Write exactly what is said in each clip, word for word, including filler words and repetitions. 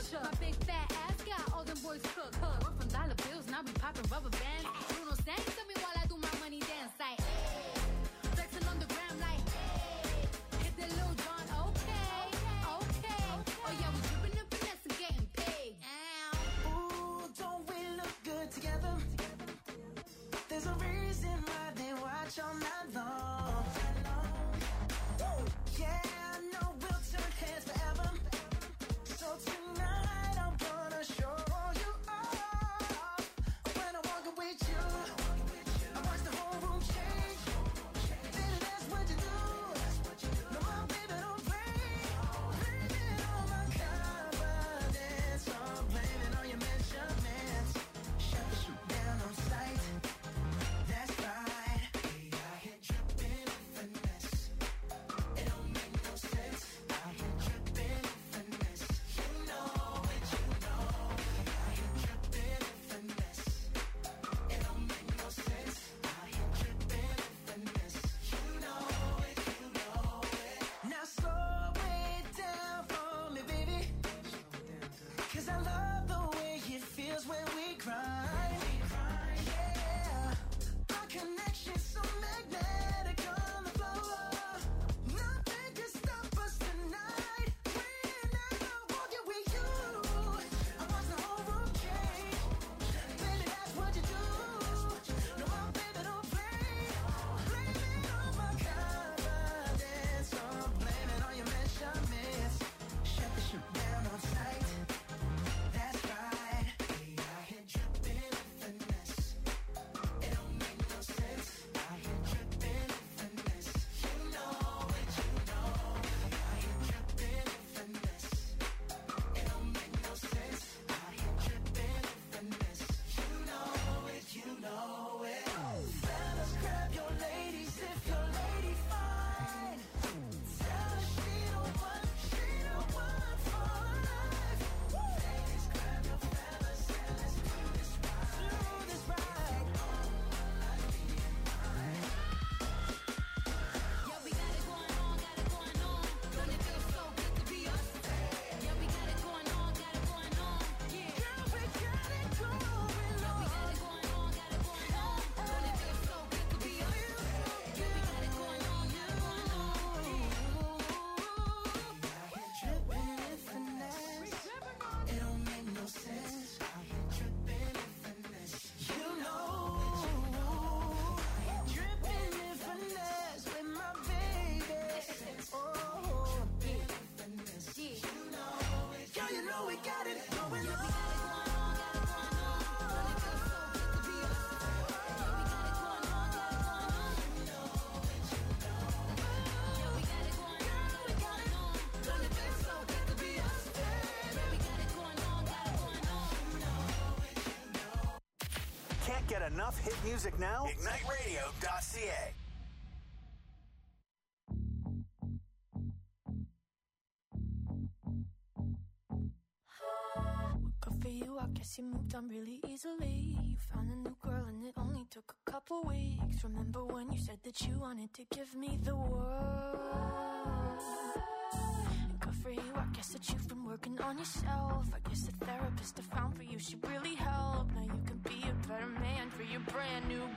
Usher. My big fat ass got all them boys cook. cook. We're from dollar bills, now we popping rubber bands. Bruno sang to me while I do my money dance. Like, hey. Flexing on the gram like, hey. Hit the Lil Jon, okay, okay. Oh yeah, we dripping and finesse and getting paid. Ow. Ooh, don't we look good together? There's a reason why they watch all night long. Woo. Yeah, I know we'll turn heads forever. So tonight I'm gonna show you off. When I walk with you, I watch the whole room change. Baby, that's what you do. No, my baby, don't play. Blame it on my confidence. I'm blaming on your measurements. Shut you down on sight. That's right. We out here dripping in finesse. It don't make no sense. Out here dripping in finesse. You know it, you know. Out here dripping in finesse. It don't make no sense. Out here dripping in finesse. You know it, you know it. Now slow it down for me, baby. 'Cause I love the way it feels when we grind. Yeah, our connection's so magnetic on the floor. Nothing can stop us tonight. When I'm walking with you, I watch the whole room change. Baby, that's what you do. No, my baby, don't play. Blame it on my confidence. I'm blaming on your measurements. Shut the shit down on sight. That's right. We out here dripping in finesse. It don't make no sense. Out here dripping in finesse. You know it, you know. Out here dripping in finesse. It don't make no sense. Out here dripping in finesse. You know it, you know it. Fellas, grab your ladies if your lady fine. Tell her she the one, she the one for life. Ladies, grab your fellas and let's do this right. Do this right. Yeah, we got it going on, got it going on. Don't it feel so good to be us? Yeah, we got it going on, got it going on. Yeah, Girl, we got it going yeah, we on. got it going on, got it going on. Don't it feel so good to be us? Yeah, we got it going on, got it going on. Out here dripping in finesse. It don't make no sense. Out here dripping in finesse. You know. Out here dripping in finesse with my baby. Oh, dripping in finesse. You know it. Girl, you know we got it going on. Can't get enough hit music now? Ignite Radio dot C A. Good for you, I guess you moved on really easily. You found a new girl and it only took a couple weeks. Remember when you said that you wanted to give me the world? And good for you, I guess that you've been working on yourself. I guess the therapist I found for you should really help. Now you can be a better man for your brand new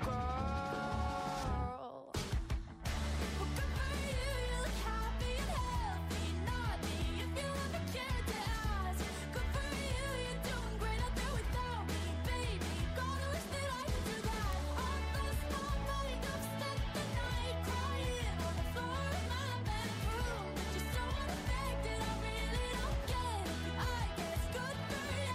girl. Well, good for you, you look happy and healthy. Not me, if you ever cared to ask. Good for you, you're doing great out there without me, baby. God, I wish that I could do that. I lost my mind, I've spent the night crying on the floor of my bedroom. Just so unaffected, I really don't get it. I guess good for you.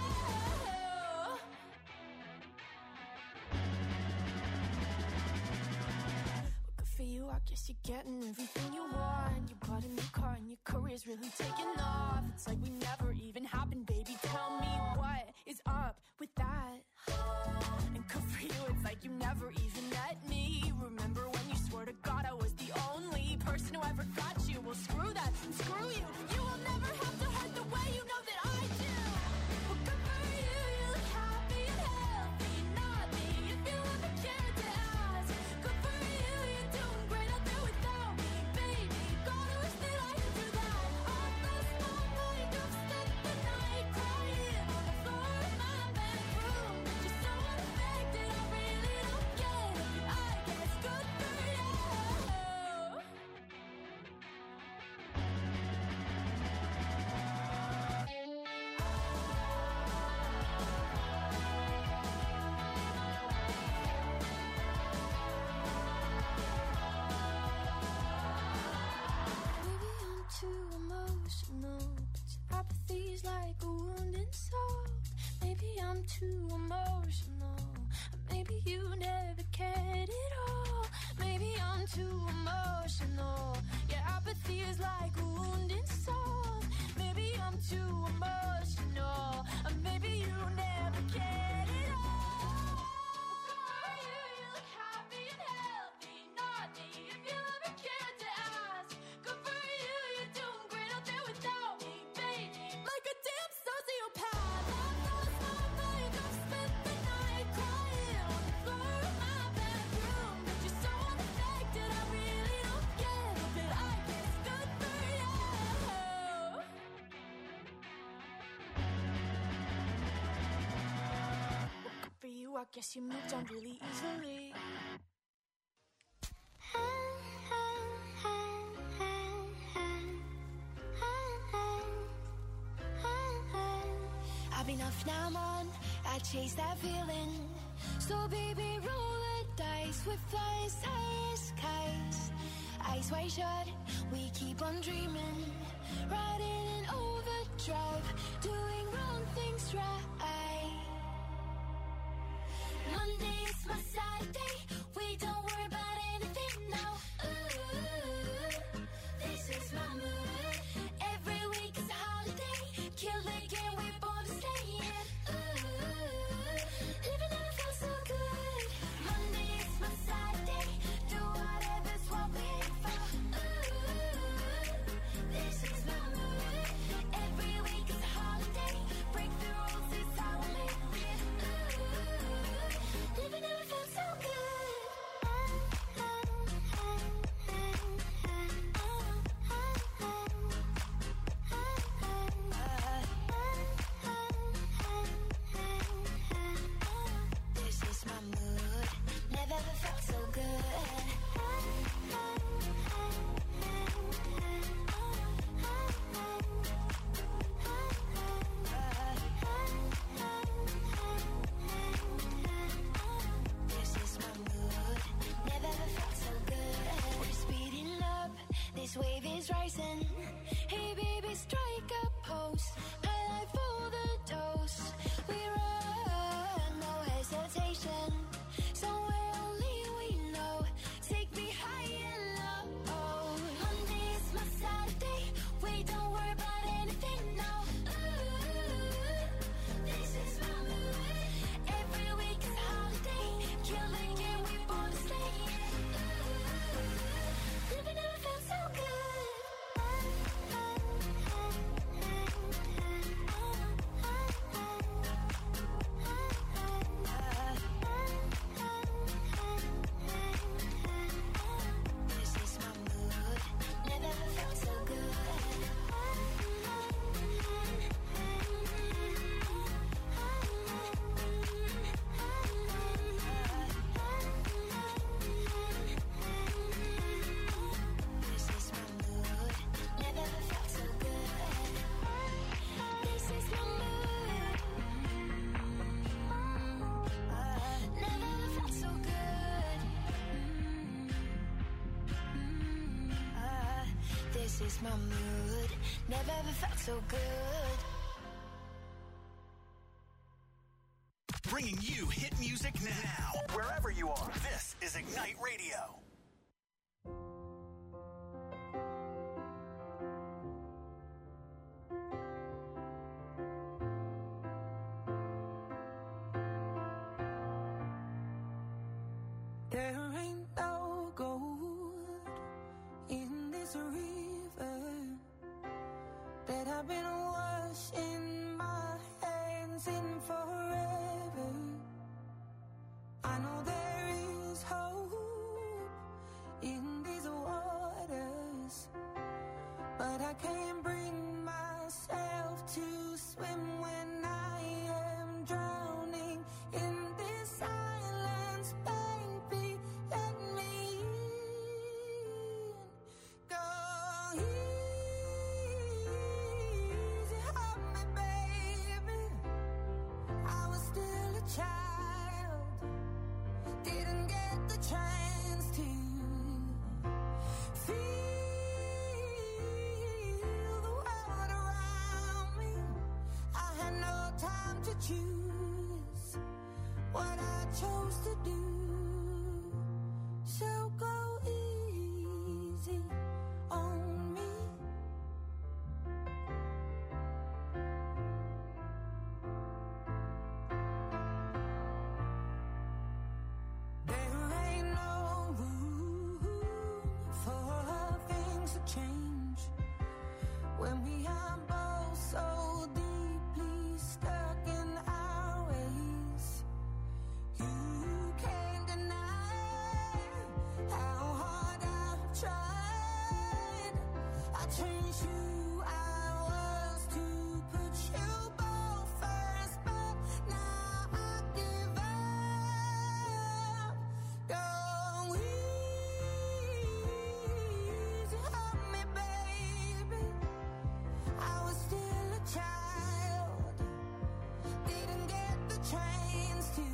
Good for you, I guess you're getting everything you want. You bought a new car and your career's really taking off. It's like we never even happened, baby. Tell me what is up with that? And good for you, it's like you never even met me. Remember when you swore to God I was the only person who ever got you? Well, screw that, screw you. You will never have to hurt the way you know that I do. Well, good for you, you look happy and healthy. Not me, if you ever cared to ask. Good for you, you're doing great out there without me, and soft. Maybe I'm too emotional. Maybe you never cared at all. Maybe I'm too emotional. Yeah, apathy is like a wound in salt. Maybe I'm too emotional. Or maybe you never cared at all. For you, you look happy and healthy. Not me, if you ever cared to ask. Good for you, you're doing great out there without me, baby. Like a damn sociopath. I lost my mind, I've spent the night crying on the floor of my bedroom. But you're so unaffected, I really don't get it. But I guess good for you. Good for you, I guess you moved on really easily. I've enough now, I'm on. I chase that feeling. So baby, roll the dice with flies, ice, kites. Eyes wide shut, we keep on dreaming. Riding in overdrive, doing wrong things right. Monday is my sad day. We don't worry about anything now. Ooh, this is my mood. Every week is a holiday. Kill the game, we're born to stay in. Ooh, living never felt so good. Monday is my sad day. Do whatever's what we aim for. Ooh, this is my mood. Every week is a holiday. Break the rules, it's how we live it. Ooh, living never felt so good. This is my mood. Never ever felt so good. This is my mood. Never ever felt so good. We're speeding up. This wave is rising. Hey baby, strike a pose. My life for the dose. We run, no hesitation. Somewhere only we know. Take me high and low. Monday is my Saturday. We don't worry about anything now. Ooh, this is my mood. Every week is a holiday. Kill the game, we born to stay in. Ooh, living never felt so good. This is my mood. Never ever felt so good. This is my mood. Never ever felt so good. This is my mood. Never ever felt so good. This is my mood. Never ever felt so good. Bringing you hit music now. Wherever you are, this is Ignite Radio. There ain't no gold in this river that I've been washing my hands in forever. I know there is hope in these waters, but I can't bring myself to swim when I am drowning in this silence, baby. Let me in. Go easy on me, baby. I was still a child, didn't get the chance to feel the world around me. I had no choose what I chose to do. So go easy on me. There ain't no room for things to change when we are both so deeply stuck in our ways. You can't deny how hard I've tried. I changed who I was to put you both first, but now I give up. Go easy on me, baby. I was still a child, didn't get the chance to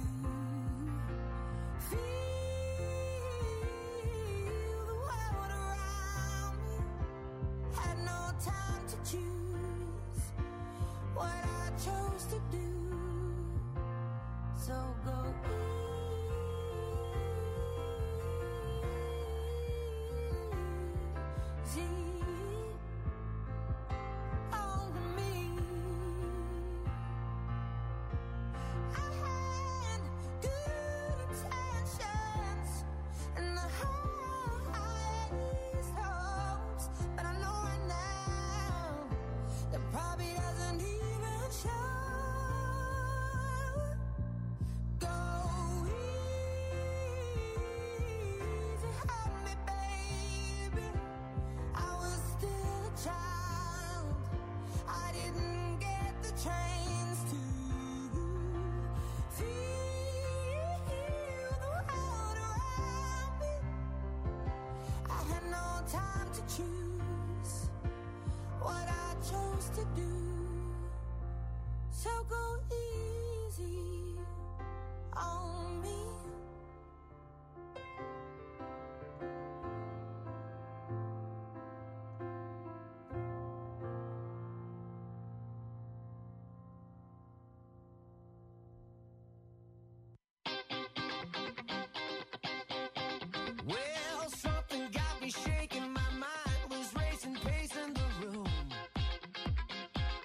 feel the world around me. Had no time to choose what I chose to do. So go easy on me. I had good intentions and the highest hopes, but I know right now that probably doesn't even show. Go easy on me, baby. I was still a child, I didn't get the chance to feel the world around me. I had no time to choose what I chose to do. So go easy on me. Well, something got me shaking, my mind was racing, pacing the room.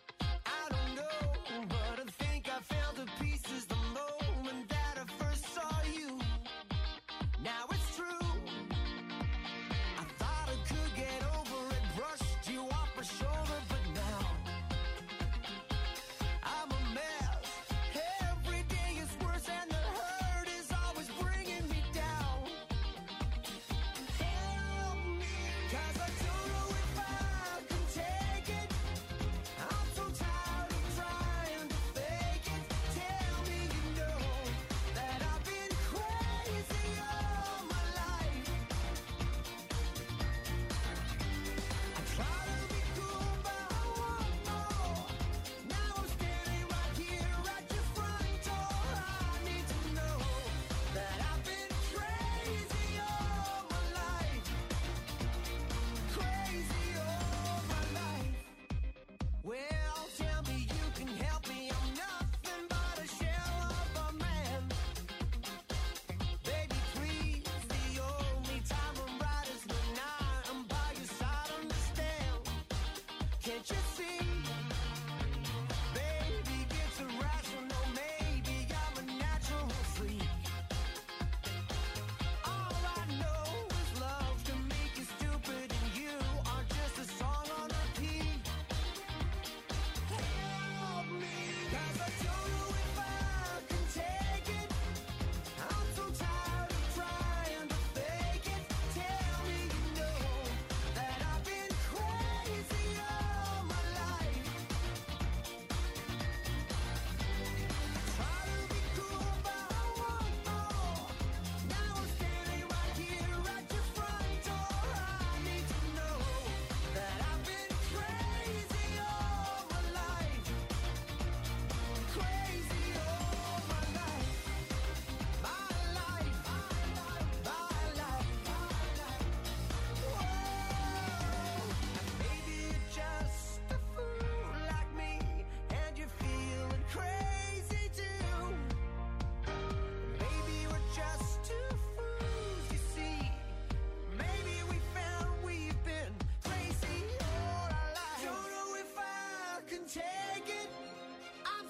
I don't know, but I think I fell to pieces the moment that I first saw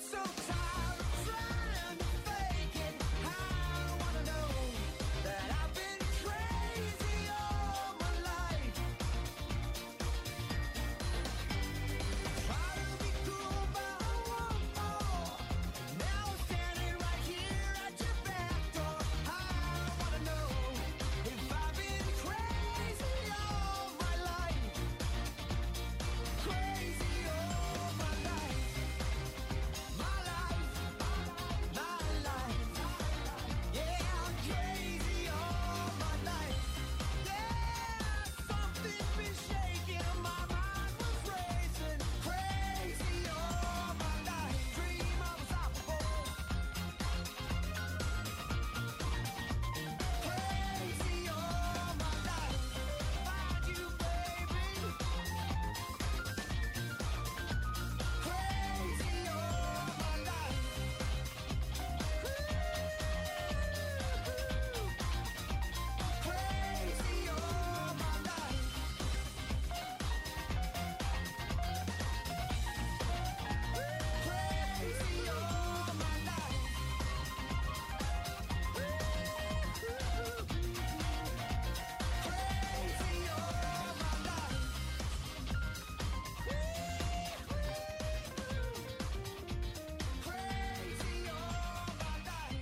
so tired of trying to fake it. I wanna know that I've been crazy all my life. Try to be cool, but I want more. Now I'm standing right here at your back door. I wanna know if I've been crazy all my life. Crazy all my life. My life, my life. Yeah, I'm crazy all my life. Yeah, something's been shaking, my mind was racing. Crazy all my life. Dream unstoppable. Crazy all my life. Find you, baby. Crazy all my life. Crazy all my life. Crazy all my life. Crazy all my life. Crazy all my life.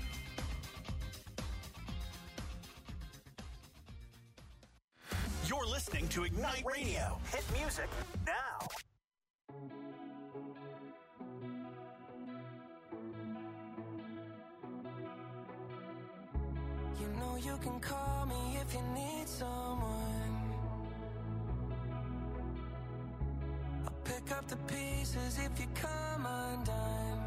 You're listening to Ignite Radio. Hit music now. You know you can call me if you need someone. I'll pick up the pieces if you come undone.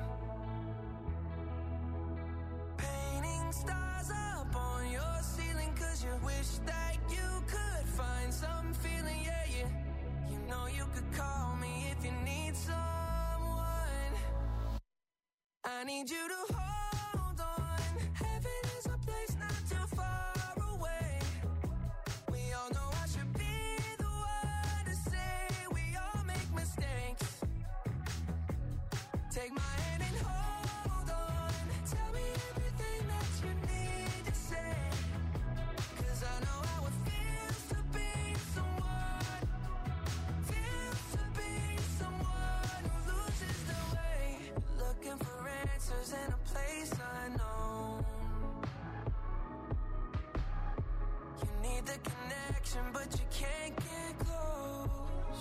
Painting stars up on your ceiling 'cause you wish that you could find some feeling, yeah, yeah. You know you could call me if you need someone. I need you to hold on. Heaven is a place not too far away. We all know I should be the one to say we all make mistakes. Take my hand and hold on. Tell me everything that you need to say. 'Cause I know how it feels to be someone. Feels to be someone who loses their way. Looking for answers in a place unknown. You need the connection, but you can't get close.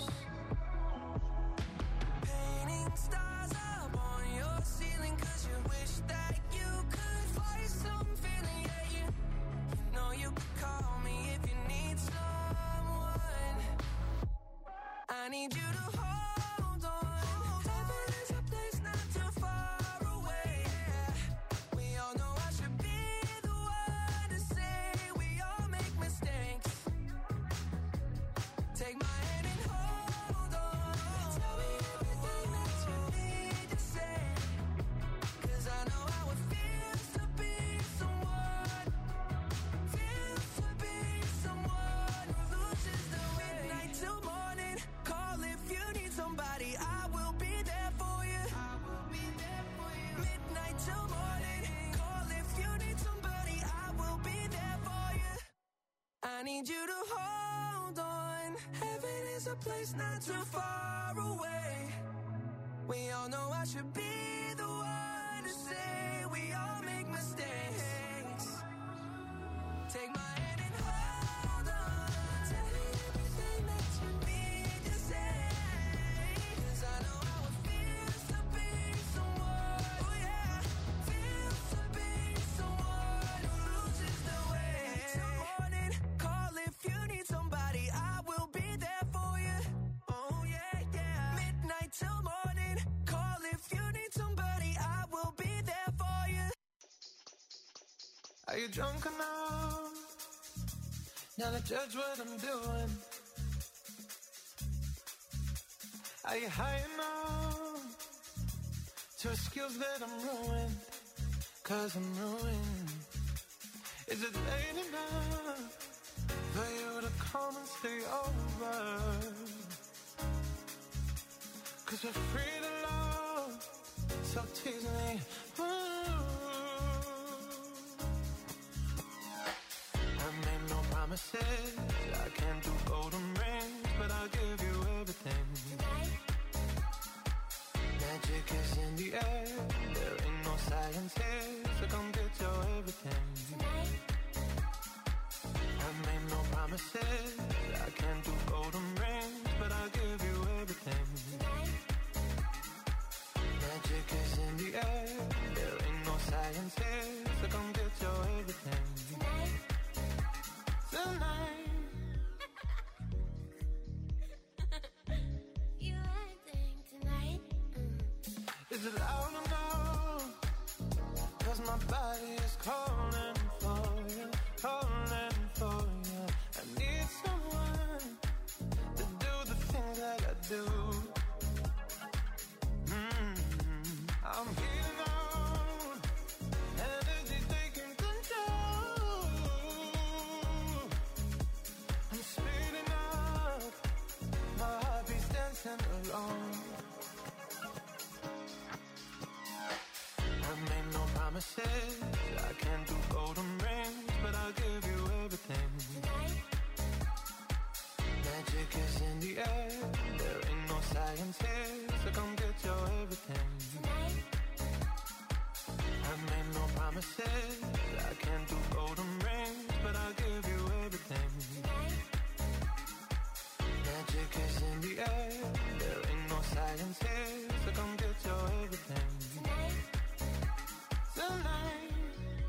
Painting stars up on your ceiling 'cause you wish that you could find some feeling, yeah, you. You know you could call me if you need someone. I need you to hold on. Heaven is a place not too far away. We all know I should be the one to say we all make mistakes. Take my hand and hold on. Tell me everything that you need to say. 'Cause I know how it feels to be someone. Feels to be someone who loses their way. Midnight till morning. Call if you need somebody. I will be there for you. I will be there for you. Midnight till morning. Call if you need somebody. I will be there for you. I need you to hold on. Heaven is a place not too far away. We all know I should be the one to say we all make mistakes. Take my hand and hold on. Tell me everything that you need to say. 'Cause I know how it feels to be someone. Oh yeah, feels to be someone who loses their way. Till morning, call if you need somebody. I will be there for you. Oh yeah, yeah. Midnight till morning, call if you need somebody. I will be there for you. Are you drunk enough now to judge what I'm doing? Are you high enough to excuse that I'm ruined? 'Cause I'm ruined. Is it late enough for you to come and stay over? 'Cause we're free to love, so so tease me. Ooh. I made no promises, I can't do golden rings, but I'll give you everything. Tonight. Magic is in the air, there ain't no science here, so come get your everything. Tonight. I made no promises, I can't do golden rings, but I'll give you everything. Tonight. Magic is in the air, there ain't no science here, so come get your everything. Tonight. Tonight. You acting tonight? Mm. Is it loud or no? 'Cause my body is calling for you, calling for you. I need someone to do the things that I do. Mm-hmm. I'm getting on, energy taking control. I'm speeding up, my heartbeat's dancing along. I made no promises, I can't do golden rings, but I'll give you everything. Tonight. Magic is in the air, there ain't no science here, so come get your everything. Tonight. I made no promises, I can't do golden rings, but I'll give you everything. Tonight. Magic is in the air, there ain't no science here, so come get your everything. Tonight. Tonight.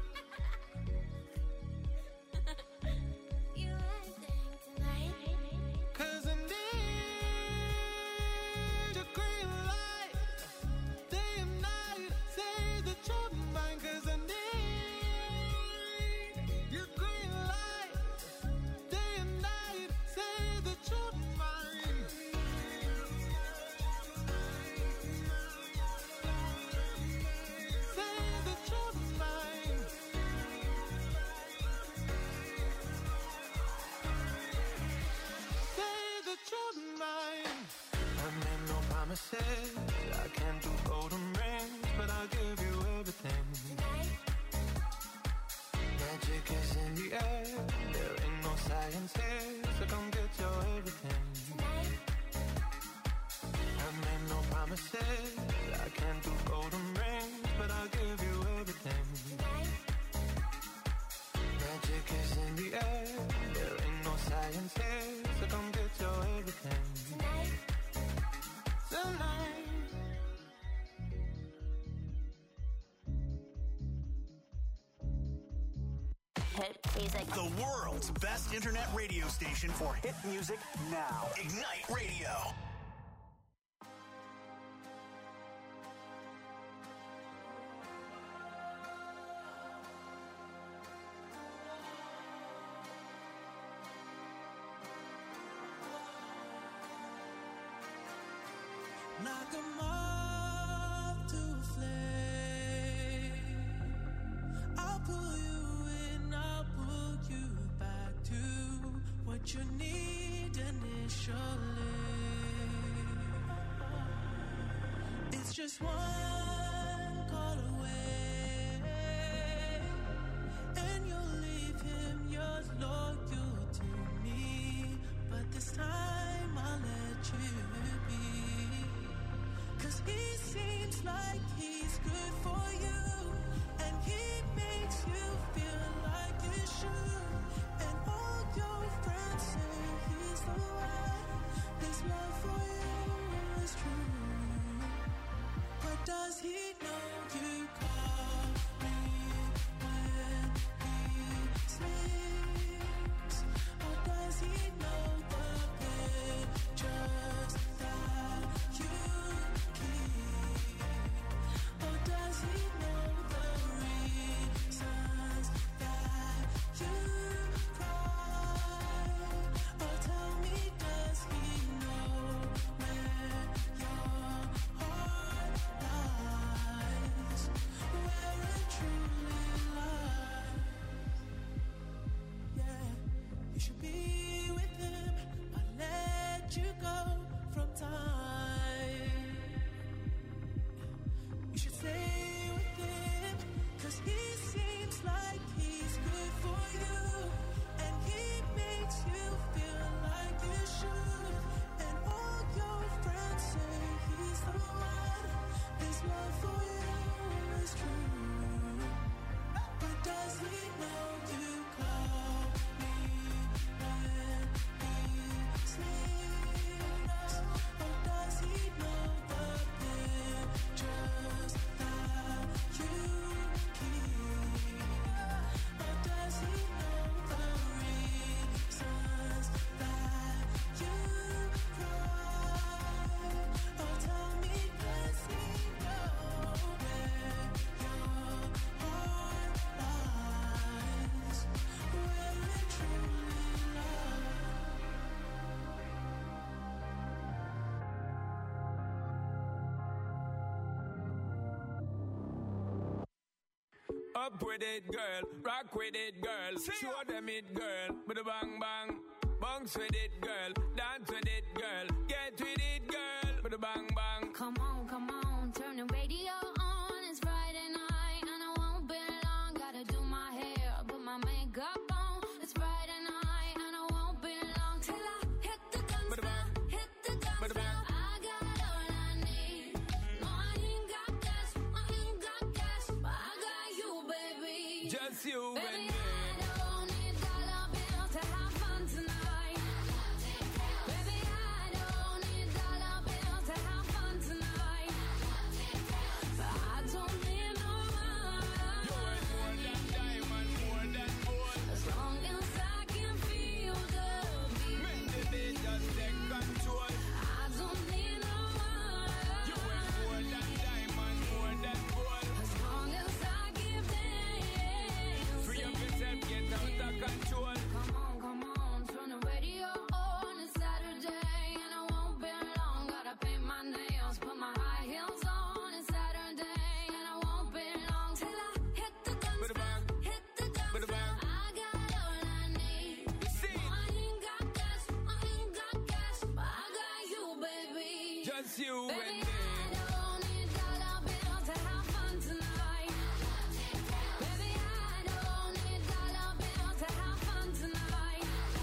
You acting tonight? 'Cause I need your green light, day and night, say that you're mine. 'Cause I need your green light, day and night, say that you're mine. Say that you're mine. Say that you're mine. I made no promises, I can't do golden rings, but I'll give you everything. Tonight. Magic is in the air, there ain't no science here, so come get your everything. Tonight. I made no promises, I can't do golden rings, but I'll give you everything. Tonight. Magic is in the air, there ain't no science here, so come get your everything. Tonight. Tonight. Hit music. The world's best internet radio station for hit music now. Ignite Radio. Knock 'em off to a flame. I'll pull you in, I'll pull you back to what you need initially. It's just one call away, and you'll leave him, you're loyal to me. But this time I'll let you be. 'Cause he seems like he's good for you, and he makes you feel like you should. And all your friends say he's the one. His love for you is true. But does he know you call me when he sleeps? Or does he know the pictures that you keep? Up with it, girl. Rock with it, girl. Show them it, girl. With a bang bang. Bounce with it, girl. Dance with it, girl. Get with it, girl. With a bang bang. Come on, come on, turn the radio on. It's Friday night and I won't be long. Gotta do my hair, put my makeup on. It's Friday night and I won't be long till I hit the dance floor, hit the dance floor. I got all I need. No, I ain't got cash, I ain't got cash, but I got you, baby. Just you Baby, and me. I don't need dollar bills to have fun tonight. Baby, I don't need dollar bills to have fun tonight. But I don't need no money. You ain't more than diamond, more than gold. As long as I can feel the beat. Make the day just take control. I don't need no money. You ain't more than diamond, more than gold. As long as I give dance. Free up yourself, get out of control. Come on, come on, turn the radio on. It's Saturday and I won't be long. Gotta paint my nails, put my high heels on. It's Saturday and I won't be long till I hit the dance With a floor, bang. hit the dance With a floor. bang. I got all I need. See, No, I ain't got cash, I ain't got cash, but I got you, baby. just you and Baby, me. I don't need dollar bills to have fun tonight. Baby, I don't need dollar bills to have fun tonight.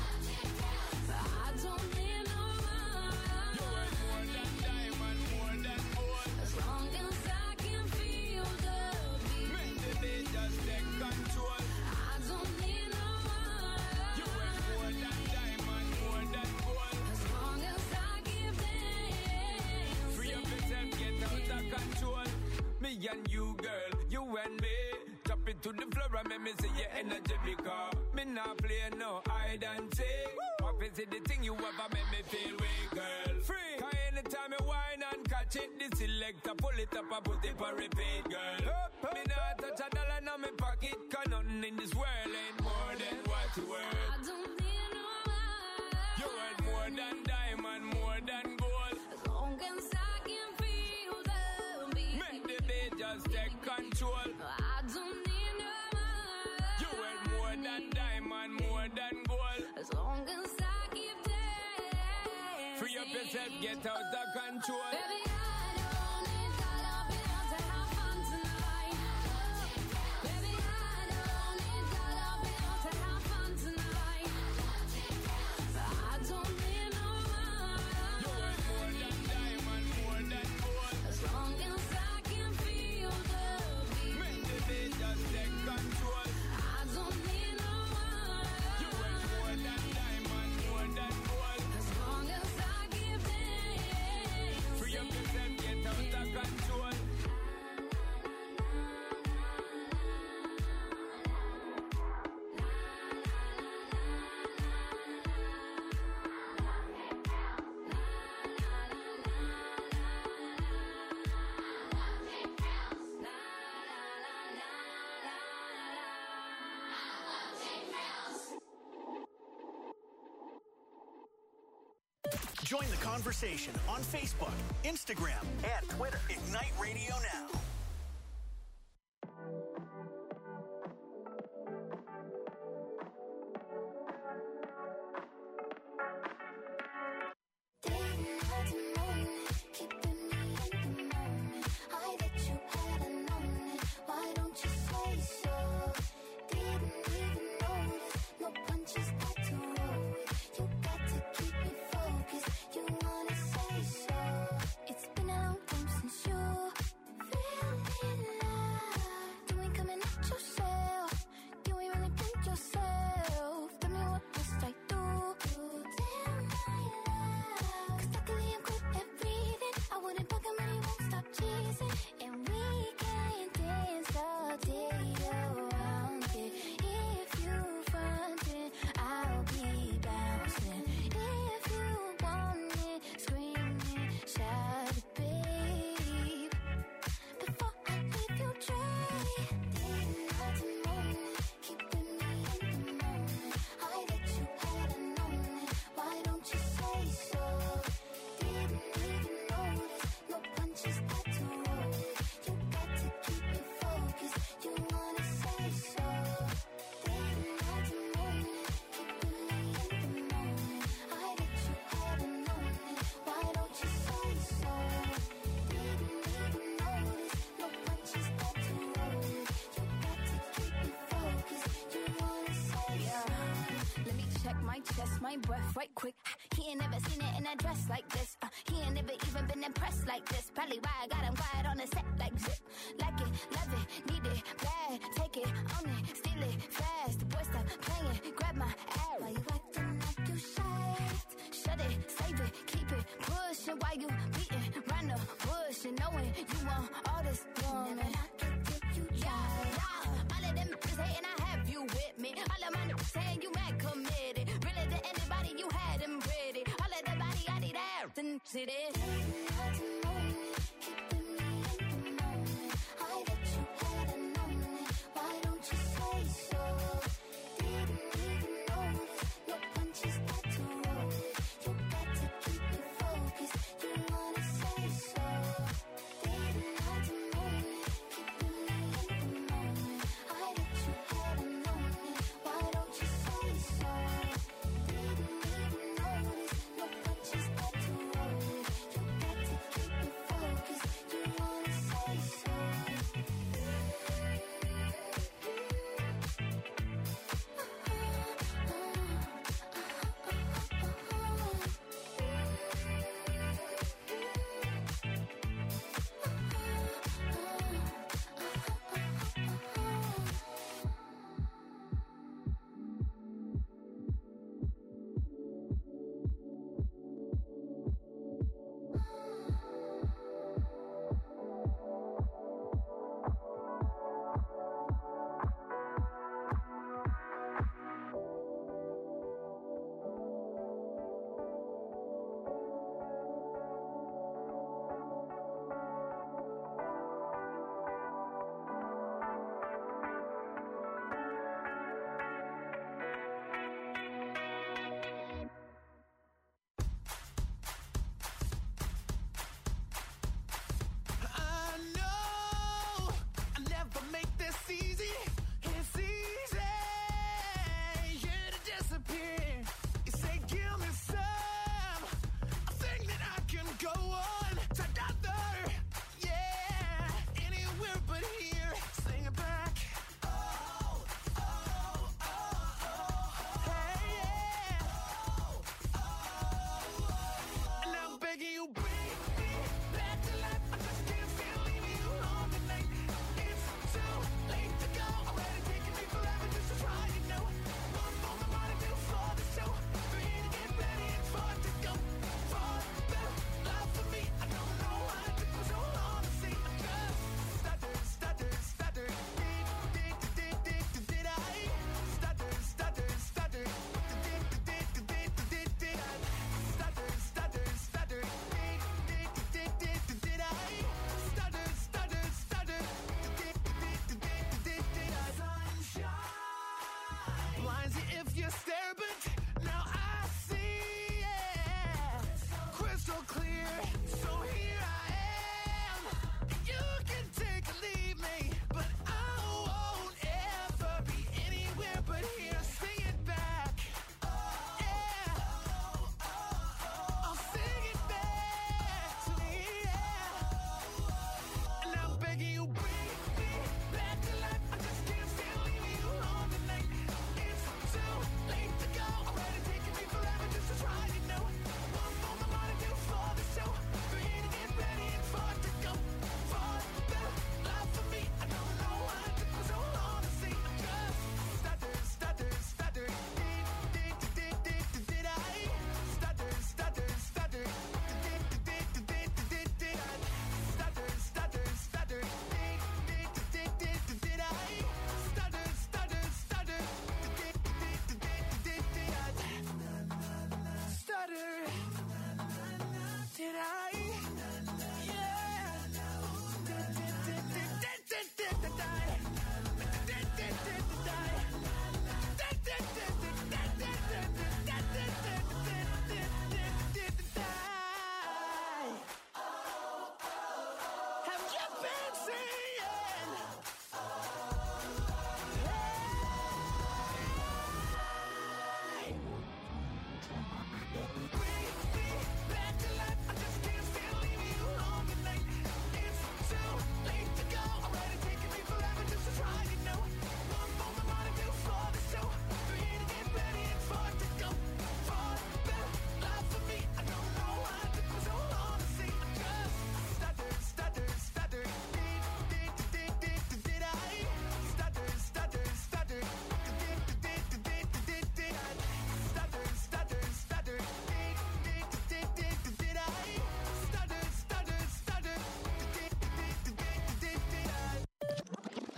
But I don't need no You money. ain't more than diamond, more than gold. As long as I can feel the beat. Make the day just take control. I don't need no You ain't money. more than diamond, more than gold. As long as I give dance. Free up yourself, get out of control. Me and you, girl, you and me. Drop it to the floor and make me see your energy because me not play no hide and seek. What is it the thing you ever make me feel weak, girl? Free. Cause anytime I whine and catch it, the selector pull it up and put it for repeat, girl. Me not touch a dollar in my pocket, cause nothing in this world ain't more than what you worth. I don't need no money. You worth more than diamond, more than gold. As long as I can feel the beat. Make the day just take control. I don't need no money. You worth more than diamond, more than gold. As long as I keep dancing. Free up yourself, get out of control. Baby, I don't need dollar bills to have fun tonight. Baby, I don't need dollar bills to have fun tonight. But I don't need no You worth more money. than diamond, more than gold. As long as I can feel the beat. Make the day just take control. I don't need no You worth money. more than diamond, more than gold. As long as I give dance. Free up yourself, get out of control. Join the conversation on Facebook, Instagram, and Twitter. Ignite Radio Now. Didn't hurt to moan, keeping me in the moment. I bet you had known it. Why don't you say so? Didn't even notice, no punches got to roll with. You got to keep me focused. You wanna say so? It's been a long time since you feel my chest, my breath right quick. He ain't never seen it in a dress like this. Uh, he ain't never even been impressed like this. Probably why I got him quiet on the set like zip. Like it, love it, need it, bad. Take it, own it, steal it, fast. The boy stop playing, grab my ass. Why you acting like you shy? Shut it, save it, keep it, pushing. Why you beating round the bush and knowing you want all this woman? Never knock it till you try. Yeah, all of them just hating, I have you with me. All of my niggas saying you mad committed. Really to anybody you had them ready. All of the body I need out and sit it. Focus,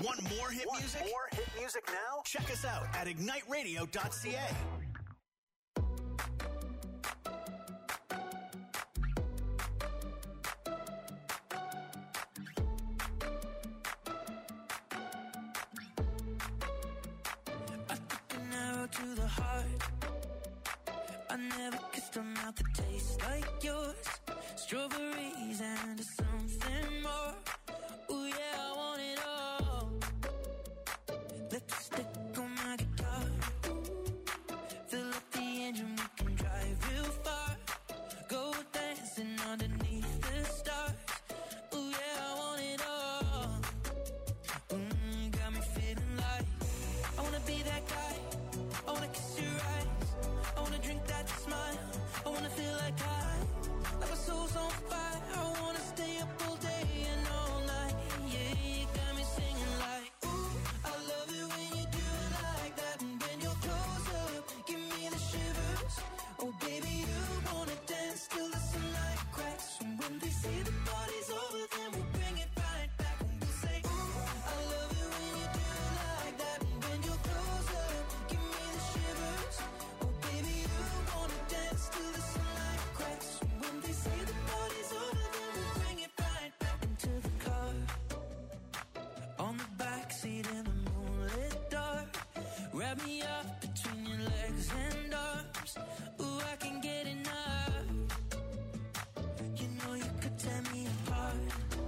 Want more hit Want music? more hit music now? Check us out at ignite radio dot c a. To the heart, I never kissed a mouth that tastes like yours. Strawberries and something more. Ooh yeah, I want it all. Lipstick on my guitar. Fill up the engine, we can drive real far. Go dancing underneath the stars. Ooh yeah, I want it all. Mm, got me feeling like I wanna be that guy. I wanna kiss your eyes. I wanna drink that smile. I wanna feel like I, like my soul's on fire. I wanna stay up all day and all night. Yeah, you got me singing like, ooh, I love it when you do it like that. And when you're close up, give me the shivers. Oh baby, you wanna dance till the sunlight cracks. And when they say the party's over, then we'll bring it right back. And we'll say, ooh, I love it when you do it like that. And when you're close up, give me the shivers. Oh baby, you wanna dance till the sunlight cracks. And when they say the party's over, then we'll bring it right back into the car. On the backseat in the moonlit dark. Wrap me up between your legs and arms. Ooh, I can get enough. You know you could tear me apart.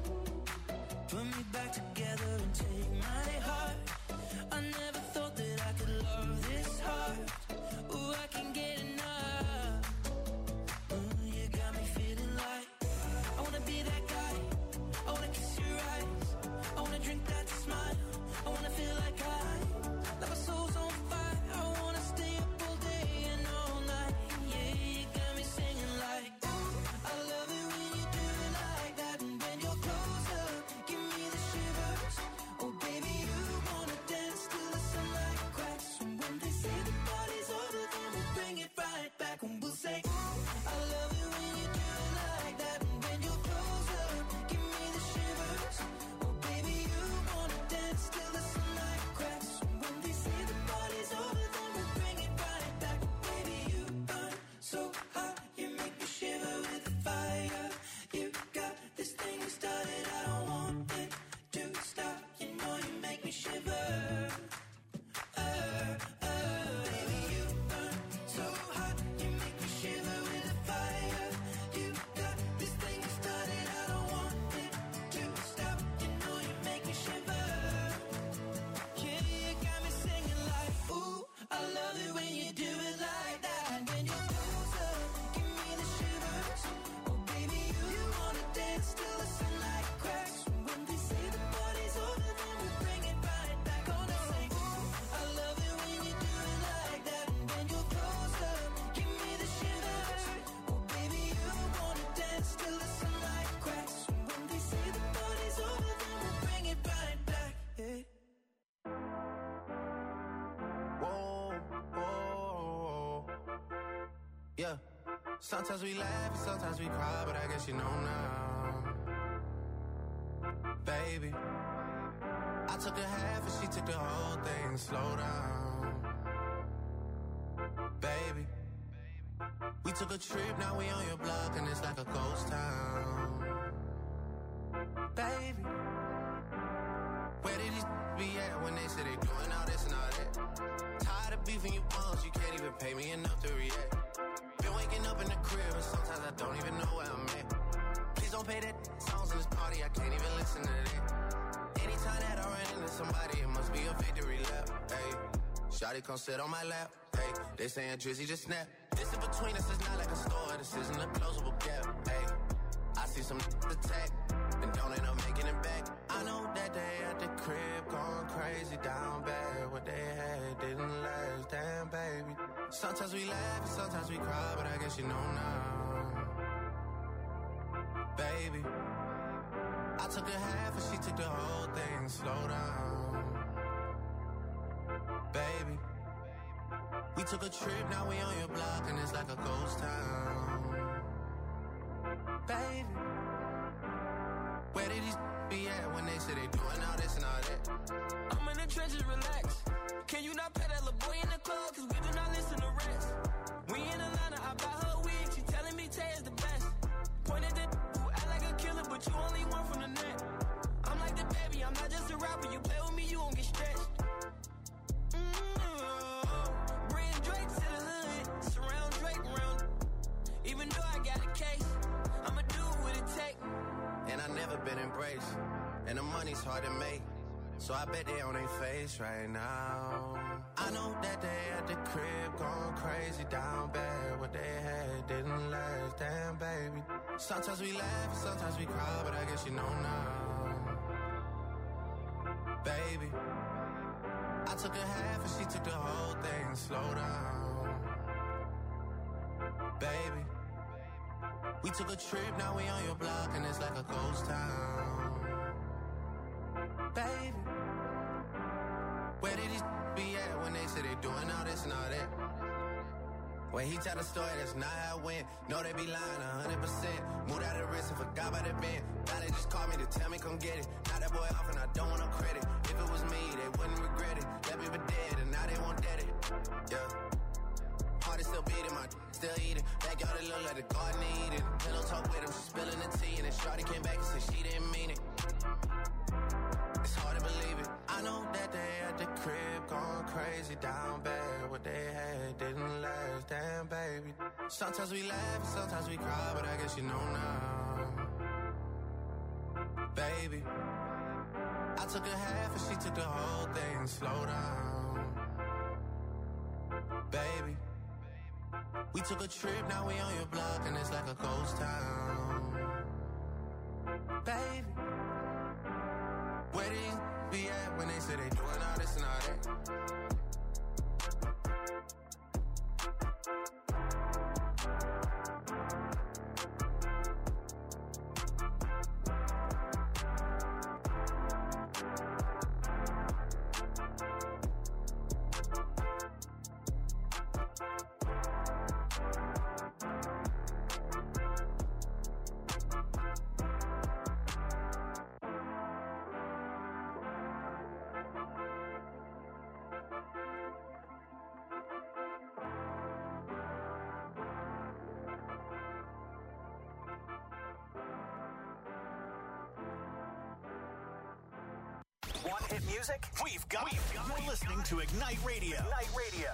Put me back together and take my heart. I never thought that I could love this hard. Ooh, I can get enough. Ooh, you got me feeling like I wanna be that guy. I wanna kiss your eyes. I wanna drink that smile. I wanna feel like I, like my soul's on fire. I wanna stay up all day and all night. Yeah, you got me singing like, ooh, I love it when you do it like that. And when you're close up, give me the shivers. Oh baby, you wanna dance till the sunlight cracks. And when they say the party's over, then we'll bring it right back. And we'll say, ooh, I love it when you do it like that. And when you're close up, give me the shivers. Oh baby, you wanna dance till the sunlight cracks. And when they say the party's over, then we'll bring it right back. Baby, you burn so hot, you make me shiver with the fire. You got this thing started, I don't want it to stop. You know you make me shiver. Uh, uh, baby, you burn so hot, you make me shiver with the fire. You got this thing started, I don't want it to stop. You know you make me shiver. Yeah, you got me singing like, ooh, I love it when you do it like that. And when you're close up, give me the shivers. Oh baby, you wanna dance till the sunlight cracks. And when they say the party's over, then we'll bring it right back. Gonna say, ooh, I love it when you do it like that. And when you're close up, give me the shivers. Oh baby, you wanna dance till the sunlight cracks. And when they say the party's over, then we'll bring it right back. Yeah. Whoa, whoa, yeah. Sometimes we laugh and sometimes we cry, but I guess you know now, baby. I took a half and she took the whole thing. Slow down, baby. We took a trip, now we on your block and it's like a ghost town, baby. Where did these be at when they say they doing all this and all that? Tired of beefing you bums, you can't even pay me enough to react. Been waking up in the crib and sometimes I don't even know where I'm at. Please don't pay that songs in this party, I can't even listen to that. Anytime that I run into somebody, it must be a victory lap. Hey, shawty come sit on my lap. Hey, they saying Drizzy just snap. This in between us is not like a store, this isn't a closable gap. Hey, I see some attack and don't end up making it back. I know that they at the crib going crazy down bad. What they had didn't last, damn baby. Sometimes we laugh and sometimes we cry, but I guess you know now, baby. I took a half and she took the whole thing. Slow down, baby. We took a trip, now we on your block and it's like a ghost town, baby. Where did these be at when they say they doing all this and all that? Can you not pay that little boy in the club? Cause we do not listen to rest. We in Atlanta, I buy her wig. She telling me Tay is the best. Pointed at who act like a killer, but you only one from the net. I'm like the baby, I'm not just a rapper. You play with me, you won't get stretched. Mm-hmm. Bring Drake to the hood, surround Drake around. Even though I got a case, I'ma do what it take. And I never been embraced, and the money's hard to make. So I bet they on their face right now. I know that they at the crib going crazy down bad. What they had didn't last, damn baby. Sometimes we laugh, sometimes we cry, but I guess you know now. Baby, I took a half and she took the whole thing. Slow down, baby. We took a trip, now we on your block and it's like a ghost town. Baby, where did these be at when they say they doing all this and all that? When he tell the story, that's not how it went. No, they be lying one hundred percent. Moved out of the risk and forgot about the bend. Now they just call me to tell me come get it. Now that boy off and I don't want no credit. If it was me, they wouldn't regret it. Left me for dead and now they won't dead it. Yeah. Heart is still beating, my still eating. Backyard it look like the garden eating. Pillow talk with him, she spilling the tea. And then Shawty came back and said she didn't mean it. It's hard to believe it. I know that they at the crib going crazy down bad. What they had didn't last, damn baby. Sometimes we laugh, sometimes we cry, but I guess you know now. Baby, I took a half and she took the whole thing. Slow down, baby. We took a trip, now we on your block and it's like a ghost town. Baby, where they be at when they say they doing all this and all that? Want hit music? We've got, We've got You're listening to Ignite Radio. Ignite Radio.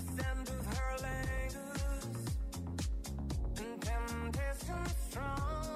Strong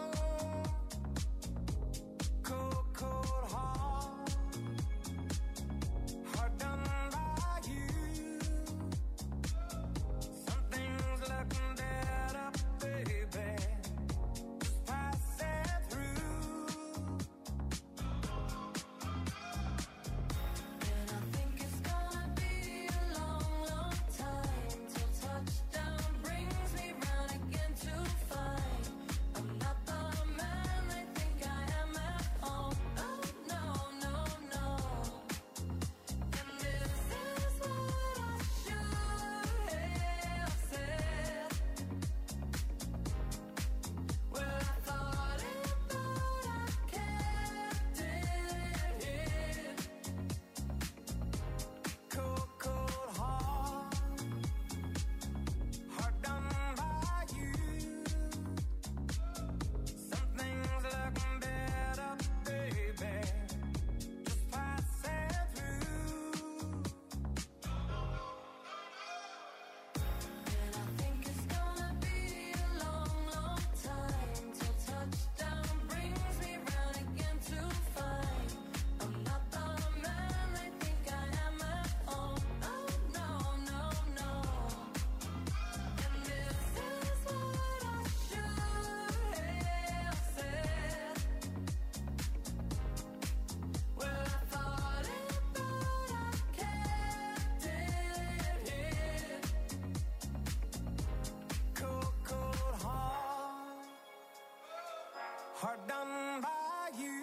hard done by you.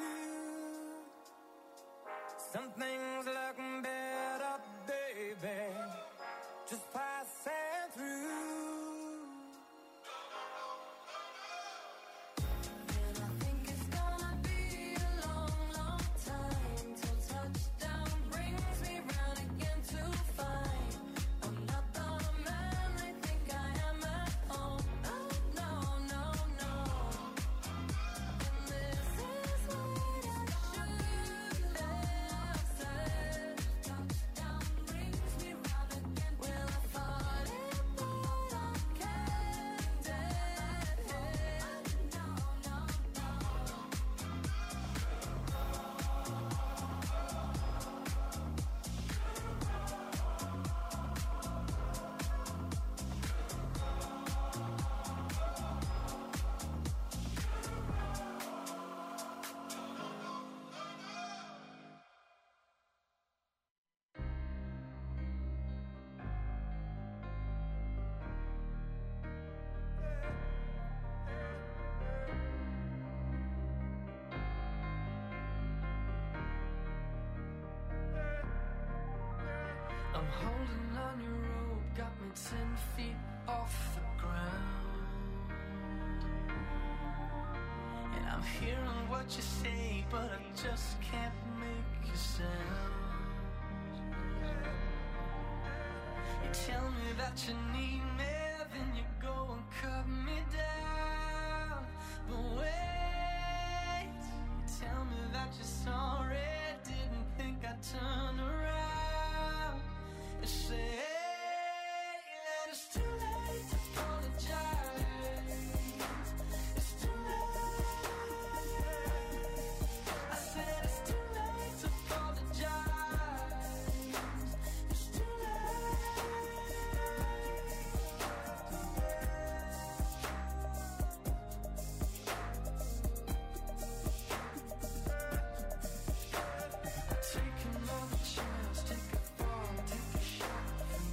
Some things look better, baby, just passing through. And I think it's gonna be a long, long time till touchdown brings me round again to find I'm not the man I think I am at home. Oh, no, no, no. And this is what I should have said. Touchdown brings me round again. Well, I thought it, but I can't dead head. No, no, no. I'm holding on your rope, got me ten feet off the ground. And I'm hearing what you say, but I just can't make a sound. You tell me that you need me, then you go and cut me down. But wait, you tell me that you're sorry, didn't think I'd turn around and say that it's too late to apologize. It's too late. I said it's too late to apologize. It's too late. Take another chance, take a fall, take a shot.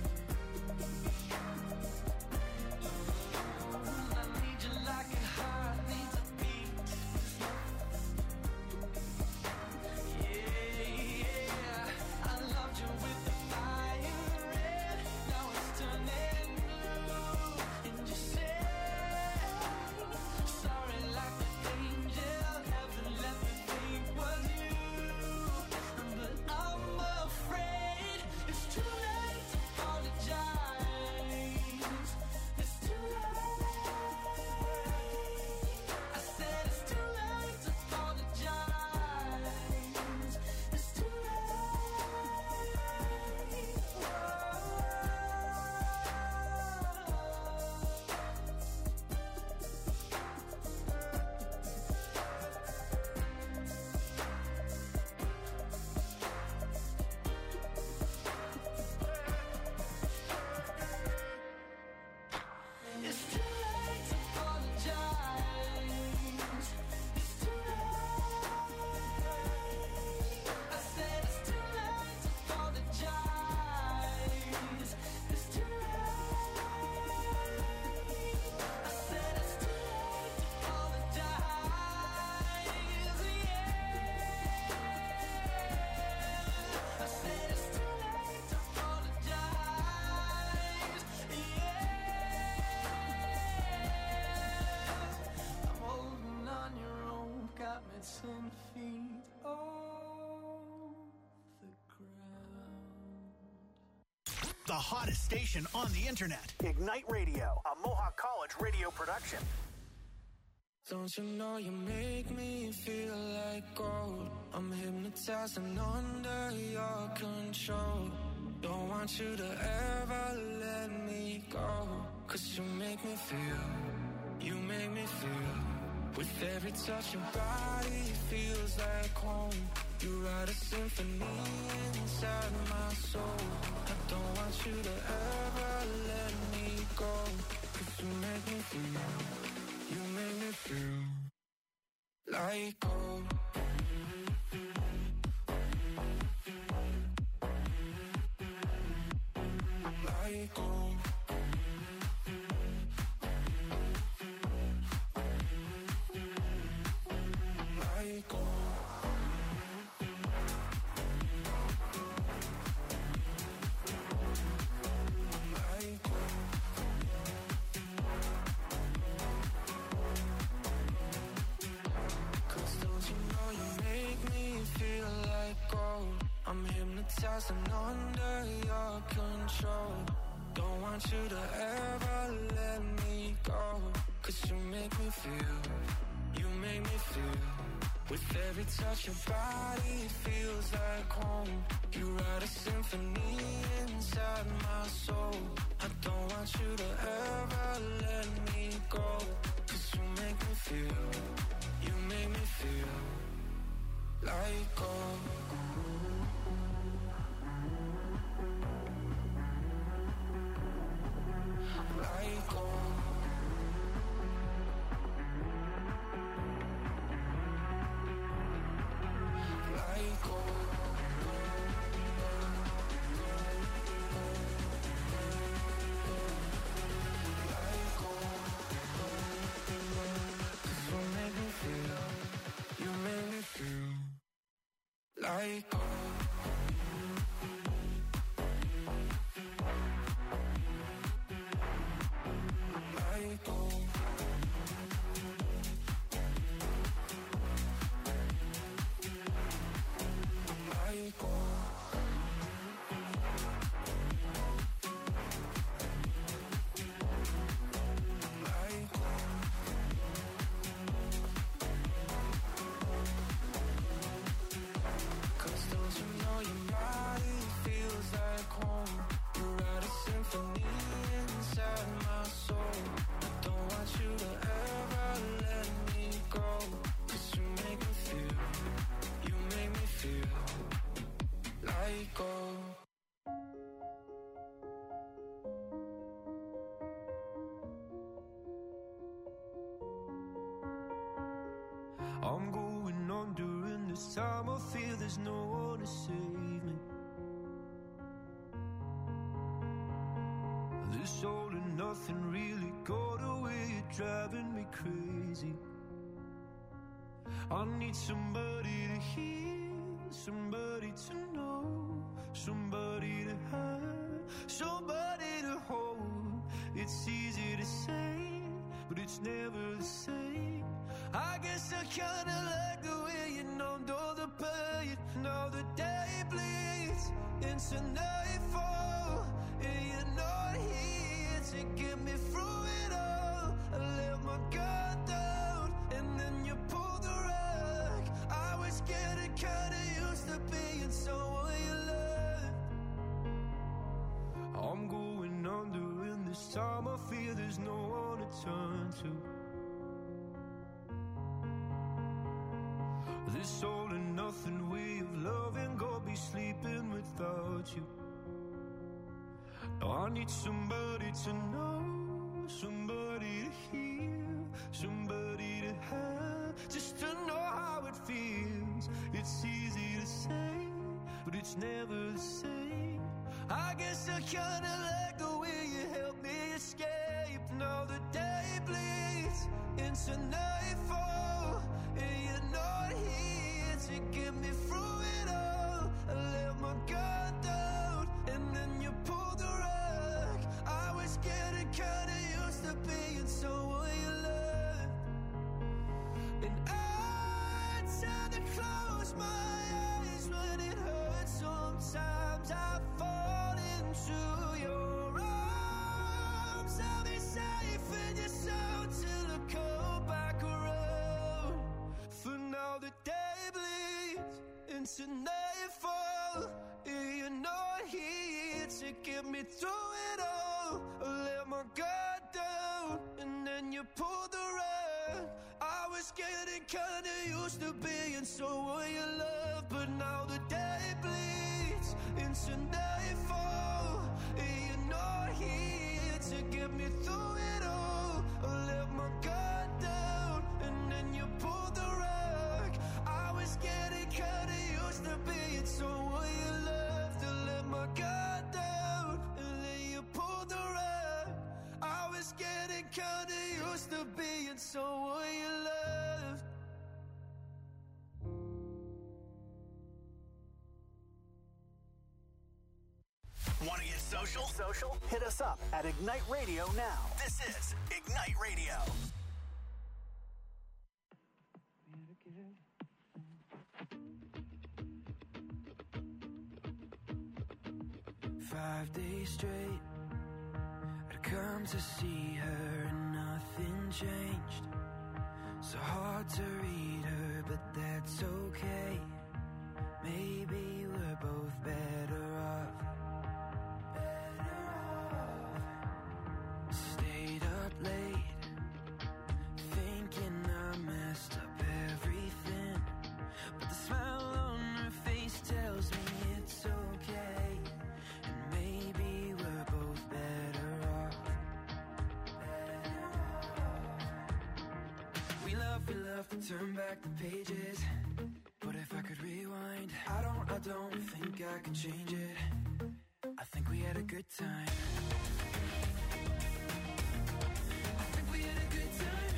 I need you like a heart needs a beat. Yeah, yeah. I loved you with the fire red. Now it's turning blue. And you say sorry like an angel. Heaven let me think was you. But I'm afraid it's too late to apologize. It's too late. I said it's too late to apologize. It's too late. It's too late to apologize. It's too late. I said it's too late to apologize. It's too late. I said it's too late to apologize. Yeah. I said it's too late to apologize. Yeah. I'm holding on your rope, got me ten feet off the ground. The hottest station on the internet. Ignite Radio, a Mohawk College radio production. Don't you know you make me feel like gold? I'm hypnotized and under your control. Don't want you to ever let me go. Cause you make me feel, you make me feel. With every touch your body feels like home. You write a symphony inside my soul. I don't want you to ever let me go. Cause you make me feel, you make me feel like gold. Like gold. wasn't under your control. Don't want you to ever let me go. Cause you make me feel, you make me feel. With every touch your body feels like home. You write a symphony inside my soul. I don't want you to ever let me go. Cause you make me feel, you make me feel like gold. Like gold. Like gold. Like gold. 'Cause you make me feel, you make me feel like gold. Like gold. Like gold. Like gold. Cause don't you know your body feels like home. You write a symphony inside my soul. I don't want you to ever let me go. Cause you make me feel, you make me feel like gold. I'm going on during this time. I feel there's no one to save me. This all and nothing really got away. You're driving me crazy. I need somebody to hear, somebody to know, somebody to have, somebody to hold. It's easy to say, but it's never the same. I guess I kinda like the way you numbed all the pain. Now the day bleeds into nightfall, and you're not here to get me through it all. I let my guard down, and then you pulled the rug. I was getting kinda used to being someone you loved. I'm going under, and this time I feel there's no one to turn to. This all and nothing way of loving, go be sleeping without you. Now I need somebody to know, somebody to hear, somebody to have, just to know how it feels. It's easy to say, but it's never the same. I guess I kinda like the way you help me escape. Now the day bleeds into nightfall, and you're not here to get me through it all. I let my guard down, and then you pulled the rug. I was getting kinda used to being someone you loved. And I tend to close my eyes when it hurts. Sometimes I fall into your arms. I'll be safe in your soul till I come back around. For now the day bleeds into nightfall, and you're not here to get me through it all. I let my guard down, and then you pulled the rug. I was getting kinda used to being someone you love, but now the day bleeds into nightfall, and you're not here to get me through it all. I let my guard down, and then you pulled the rug. I was getting kinda used to being someone you loved. I let my guard down, and then you pulled the rug. I was getting kinda used to being someone you loved. Want to get social? Social? Hit us up at Ignite Radio now. This is Ignite Radio. five days straight. I'd come to see her and nothing changed. So hard to read her, but that's okay. Maybe we're both better off. Better off. Stayed up late, thinking I messed up everything. But the smile on her face tells me it's okay. And maybe we're both better off. Better off. We love, we love to turn back the pages. But if I could rewind, I don't, I don't think I could change it. I think we had a good time. I think we had a good time.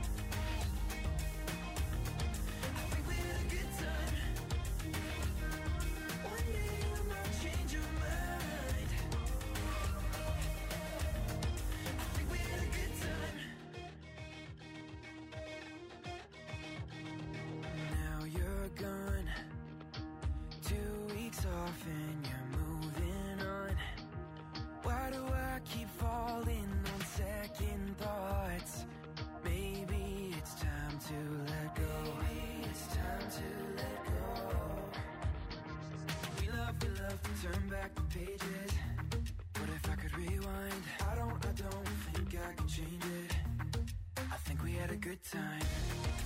I think we had a good time. One day you might change your mind. I think we had a good time. Now you're gone, two weeks off and you're moving on. Why do I keep falling on second thoughts? Maybe it's time to let go. Maybe it's time to let go. We love, we love to turn back the pages. But if I could rewind, I don't, I don't think I could change it. I think we had a good time.